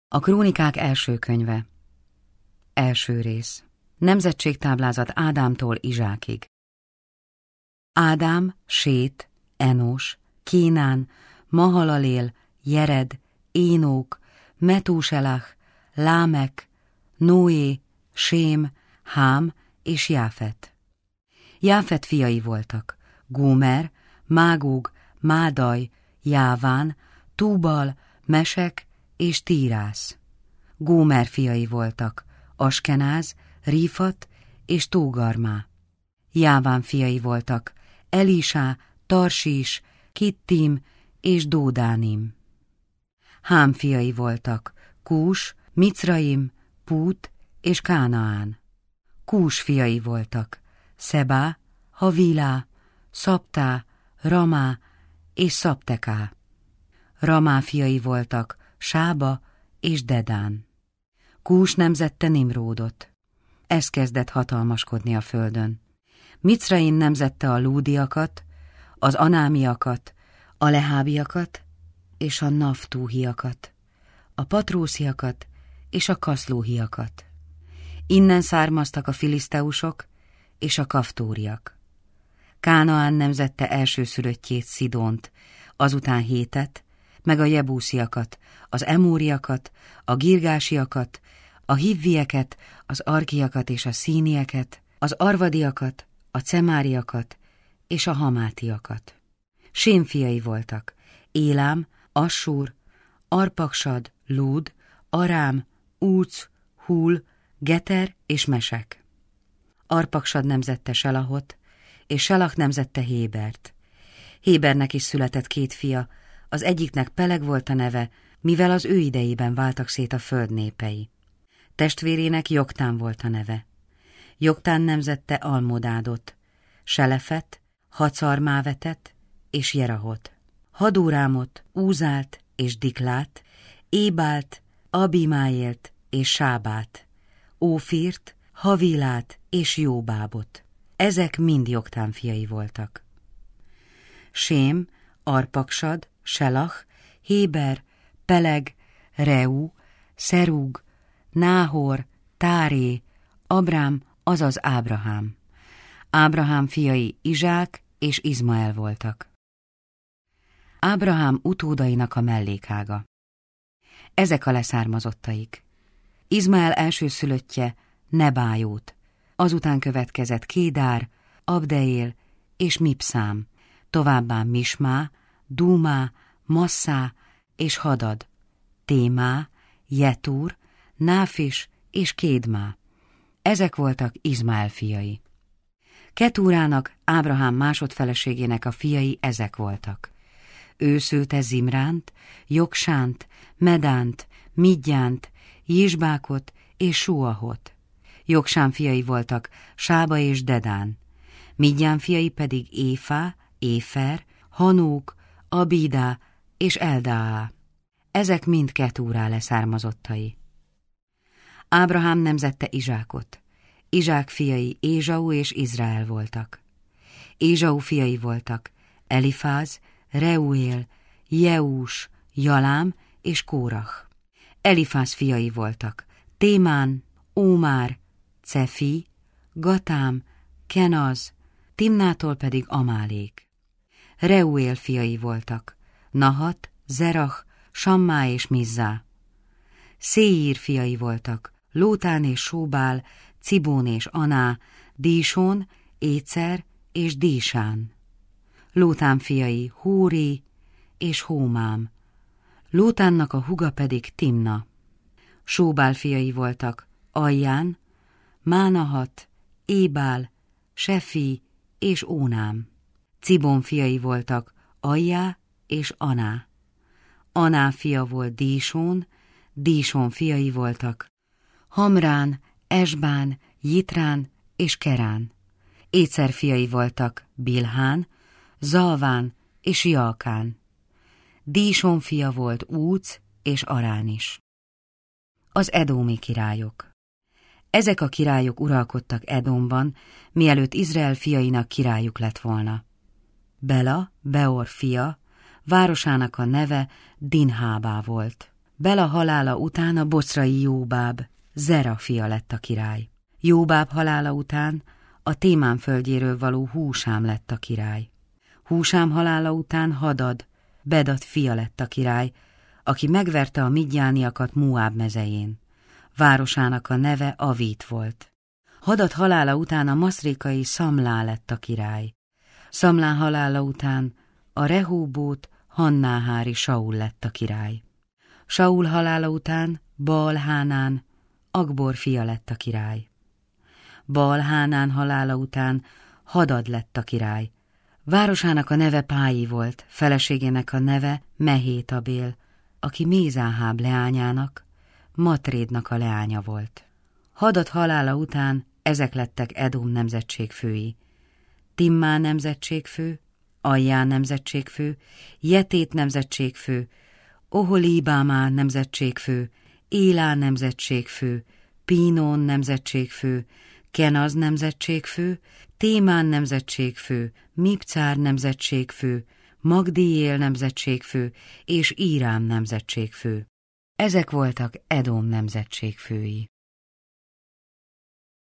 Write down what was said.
A Krónikák első könyve. Első rész. Nemzetségtáblázat Ádámtól Izsákig. Ádám, Sét, Enós, Kénán, Mahalalél, Jered, Énók, Metúselach, Lámek, Noé, Sém, Hám és Jáfet. Jáfet fiai voltak: Gómer, Mágóg, Mádaj, Jáván, Túbal, Mesek és Tírász. Gómer fiai voltak: Askenáz, Rífat és Tógarmá. Jáván fiai voltak: Elisá, Tarsís, Kittim és Dódánim. Hám fiai voltak: Kús, Micraim, Pút és Kánaán. Kús fiai voltak: Szebá, Havilá, Szabtá, Ramá és Szabteká. Ramá fiai voltak: Sába és Dedán. Kús nemzette Nimródot. Ez kezdett hatalmaskodni a földön. Micraim nemzette a lúdiakat, az anámiakat, a lehábiakat és a naftúhiakat, a patrósziakat és a kaszlóhiakat. Innen származtak a filiszteusok és a kaftóriak. Kánaán nemzette elsőszülöttjét, Szidont, azután Hétet, meg a jebúsziakat, az emóriakat, a girgásiakat, a hivvieket, az arkiakat és a színieket, az arvadiakat, a cemáriakat és a hamátiakat. Sém fiai voltak: Élám, Assur, Arpaksad, Lúd, Arám, Úc, Hul, Geter és Mesek. Arpaksad nemzette Selahot, és Selach nemzette Hébert. Hébernek is született két fia, az egyiknek Peleg volt a neve, mivel az ő idejében váltak szét a föld népei. Testvérének Joktán volt a neve. Joktán nemzette Almodádot, Selefet, Hacarmávetet és Jerahot, Hadúrámot, Úzált és Diklát, Ébált, Abimáélt és Sábát, Ófirt, Havilát és Jóbábot. Ezek mind Joktán fiai voltak. Sém, Arpaksad, Selach, Héber, Peleg, Reu, Szerúg, Náhor, Táré, Abrám, azaz Ábrahám. Ábrahám fiai Izsák és Izmael voltak. Ábrahám utódainak a mellékága. Ezek a leszármazottaik: Izmael elsőszülöttje Nebájót, azután következett Kédár, Abdeél és Mipszám, továbbá Mismá, Dúmá, Masszá és Hadad, Témá, Jetúr, Náfis és Kédmá. Ezek voltak Izmael fiai. Ketúrának, Ábrahám másodfeleségének a fiai ezek voltak. Ő szülte Zimránt, Joksánt, Medánt, Midjánt, Jisbákot és Suahot. Joksán fiai voltak Sába és Dedán. Midján fiai pedig Éfá, Éfer, Hanók, Abídá és Eldaá. Ezek mind Ketúrá leszármazottai. Ábrahám nemzette Izsákot. Izsák fiai Ézsau és Izrael voltak. Ézsau fiai voltak Elifáz, Reuél, Jeús, Jalám és Kórach. Elifáz fiai voltak Témán, Ómár, Cefi, Gatám, Kenaz, Timnától pedig Amálék. Reuél fiai voltak Nahat, Zerach, Sammá és Mizzá. Széír fiai voltak Lótán és Sóbál, Cibón és Aná, Dísón, Écer és Dísán. Lótán fiai Hóri és Hómám. Lótánnak a húga pedig Timna. Sóbál fiai voltak Ajján, Mánahat, Ébál, Sefi és Ónám. Cibón fiai voltak Ajjá és Aná. Aná fia volt Dísón, Dísón fiai voltak Hamrán, Esbán, Jitrán és Kerán. Écer fiai voltak Bilhán, Zalván és Jalkán. Dísón fia volt Úc és Arán is. Az edómi királyok. Ezek a királyok uralkodtak Edomban, mielőtt Izrael fiainak királyuk lett volna. Bela, Beor fia, városának a neve Dinhábá volt. Bela halála után a bocrai Jóbáb, Zera fia lett a király. Jóbáb halála után a Témán földjéről való Húsám lett a király. Húsám halála után Hadad, Bedad fia lett a király, aki megverte a midjániakat Moáb mezején. Városának a neve Avít volt. Hadad halála után a maszrékai Szamlá lett a király. Szamlá halála után a Rehóbót Hannáhári Saul lett a király. Saul halála után Baal-Hánán, Akbor fia lett a király. Baal-Hánán halála után Hadad lett a király. Városának a neve Pái volt, feleségének a neve Mehétabél, aki Mézáháb leányának, Matrédnak a leánya volt. Hadad halála után ezek lettek Edom nemzetségfői: Timmá nemzetségfő, Ajjá nemzetségfő, Jetét nemzetségfő, Oholíbámá nemzetségfő, Élá nemzetségfő, Pínón nemzetségfő, Kenaz nemzetségfő, Témán nemzetségfő, Mibcár nemzetségfő, Magdiél nemzetségfő és Írám nemzetségfő. Ezek voltak Edom nemzetségfői.